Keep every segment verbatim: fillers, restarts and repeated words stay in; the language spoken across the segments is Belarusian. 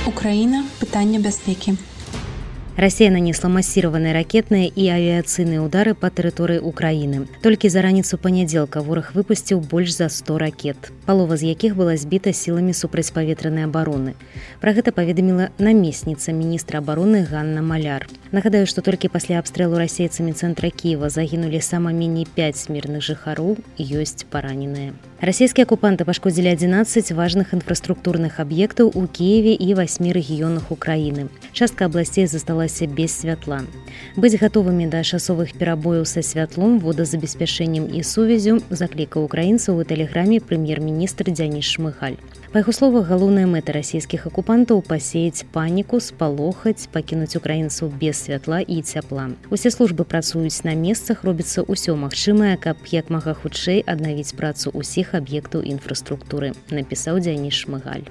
Украіна. Пытанне бяспекі. Расія нанесла масіраваныя ракетныя і авіяцыйныя ўдары па тэрыторыі ўкраіны. Толькі за раніцу панядзелка вораг выпусціў больш за сто ракет, палова з якіх была збіта сіламі супрацьпаветранай абароны. Пра гэта паведаміла намесніца міністра абароны Ганна Маляр. Нагадаю, што толькі пасля абстрэлу расейцамі цэнтра Кіева загінулі сама меней пяць мірных жыхароў, ёсць параненыя. Расійскія акупанты пашкодзілі адзінаццаць важных інфраструктурных аб'ектаў у Кіеве і васьмі рэгіёнах Украіны. Частка абласцей засталася без святла. Быць гатовымі да часовых перабояў са святлом, водазабеспячэннем і сувязю заклікаў украінцаў у тэлеграме прэм'ер-міністр Дзяніс Шмыгаль. Па яго словах, галоўная мэта расійскіх акупантаў пасеяць паніку, спалохаць, пакінуць украінцаў без святла і цяпла. Усе службы працуюць на месцах, робіцца ўсё магчымае, каб як мага хутчэй аднавіць працу ўсіх аб'ектаў інфраструктуры, напісаў Дзяніс Шмыгаль.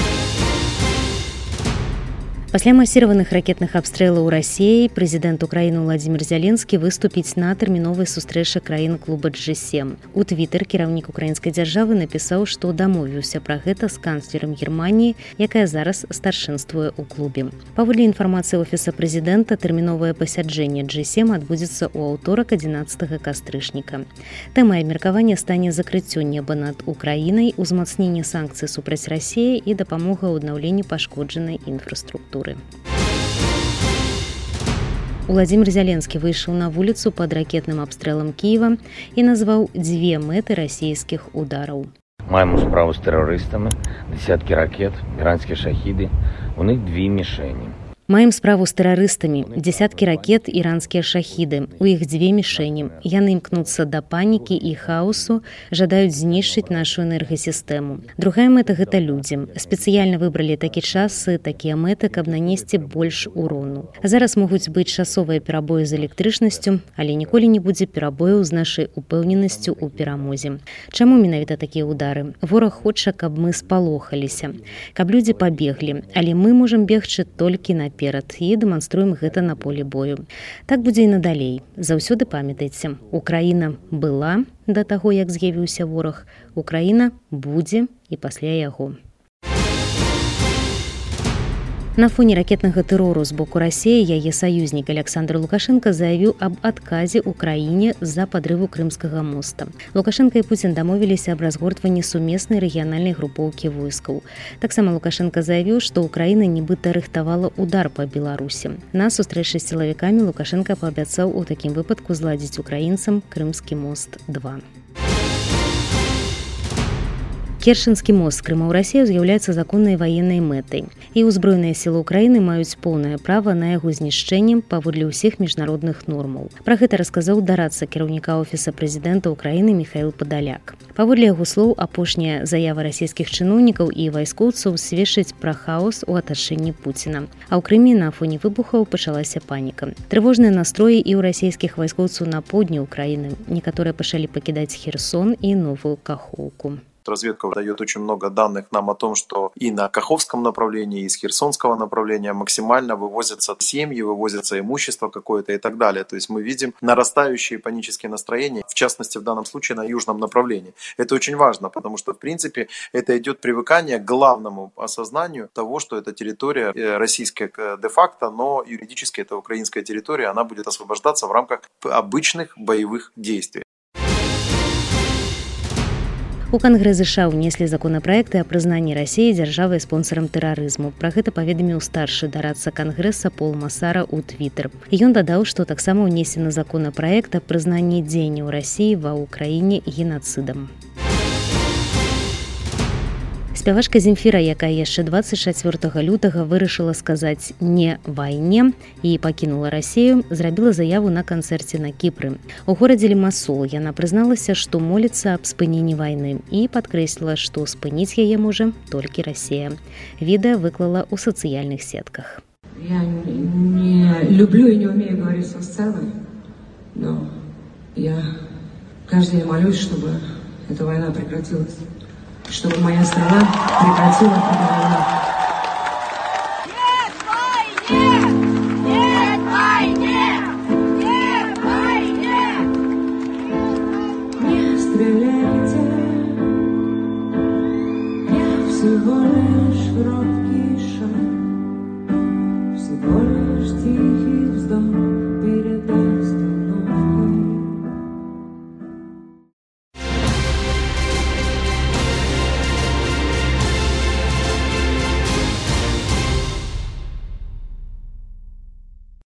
Пасля масіраваных ракетных абстрэлаў Расіяй прэзідэнт Украіны Владзімір Зяленскі выступіць на тэрміновай сустрэчы краін клуба джэ сем. У твітэр кіраўнік украінскай дзяржавы напісаў, што дамовіўся пра гэта з канцлерам Германіі, якая зараз старшынствуе ў клубе. Паводле інфармацыі офіса прэзідэнта, тэрміновае пасяджэнне джэ сем адбудзецца ў аўторак адзінаццатага кастрычніка. Тэмай абмеркавання стане закрыццё неба над Украінай, узмацненне санкцый супраць Расіі і дапамога ў аднаўленні пашкоджанай інфраструктуры. Владзімір Зяленскі выйшаў на вуліцу пад ракетным абстрэлам Кіева і назваў дзве мэты расійскіх удараў. Маємо справу з терористами, десятки ракет, іранські шахіди, у них дві мішені. Маем справу з тэрарыстамі, дзесяткі ракет, іранскія шахіды. У іх дзве мішені. Яны імкнуцца да панікі і хаосу, жадаюць знішчыць нашу энергасістэму. Другая мэта – гэта людзі. Спецыяльна выбралі такі час і такія мэты, каб нанесці больш урону. Зараз могуць быць часовыя перабоі з электрычнасцю, але ніколі не будзе перабояў з нашай упэўненасцю ў перамозе. Чаму менавіта такія ўдары? Вораг хоча, каб мы спалохаліся, каб людзі пабеглі, але мы можам бегчы толькі наперад. Перад і дэманструем гэта на полі бою. Так будзе і надалей. Заўсёды памятайце, Украіна была да таго, як з'явіўся вораг. Украіна будзе і пасля яго. На фоне ракетнага тэрору з боку Расіі яе саюзнік Александр Лукашенко заявіў аб адказе ўкраіне за падрыву Крымскага моста. Лукашенко і Пуцін дамовіліся аб разгортванні сумеснай рэгіянальнай групоўкі войскаў. Таксама Лукашенко заявіў, што Украіна нібыта рыхтавала удар па Беларусі. На сустрэчы з сілавікамі Лукашенко паабяцаў у такім выпадку зладзіць украінцам Крымскі мост два. Керченскі мост з Крыма ў Расію з'яўляецца законнай ваеннай мэтай. І ўзброеныя сілы ўкраіны маюць поўнае права на яго знішчэнне паводле ўсіх міжнародных нормаў. Пра гэта расказаў дарадца кіраўніка офіса прэзідэнта Украіны Міхаіл Падаляк. Паводле яго слоў, апошняя заява расійскіх чыноўнікаў і вайскоўцаў сведчыць пра хаос у атачэнні Пуціна. А ў Крыме на фоне выбухаў пачалася паніка. Трывожныя настроі і ў расійскіх вайскоўцаў на поўдні Украіны. Некаторыя пачалі пакідаць Херсон і Новую Каховку. Разведка дает очень много данных нам о том, что и на Каховском направлении, и с Херсонского направления максимально вывозятся семьи, вывозятся имущество какое-то и так далее. То есть мы видим нарастающие панические настроения, в частности в данном случае на южном направлении. Это очень важно, потому что в принципе это идет привыкание к главному осознанию того, что это территория российская де-факто, но юридически это украинская территория, она будет освобождаться в рамках обычных боевых действий. У Кангрэс США ўнеслі законапраекты о прызнанні Расіі дзяржавай спонсарам тэрарызму. Пра гэта паведаміў старшы дарадца Кангрэса Пол Масара ў твітэр. Ён дадаў, што таксама ўнесены законапраект о прызнанні дзеянняў Расіі ва ўкраіне генацыдам. Спявачка Земфіра, якая яшчэ дваццаць чацвёртага лютага вырашыла сказаць «не вайне» і пакінула Расію, зрабіла заяву на канцэрце на Кіпры. У горадзе Лімасол яна прызналася, што моліцца аб спыненні вайны і падкрэсліла, што спыніць яе можа толькі Расія. Відэа выклала ў сацыяльных сетках. Я не люблю и не умею говорить со сцены, но я каждый день молюсь, чтобы эта война прекратилась. Чтобы моя страна прекратила войну. Нет войне! Нет войне! Нет войне! Не стреляйте, я всего лишь в рот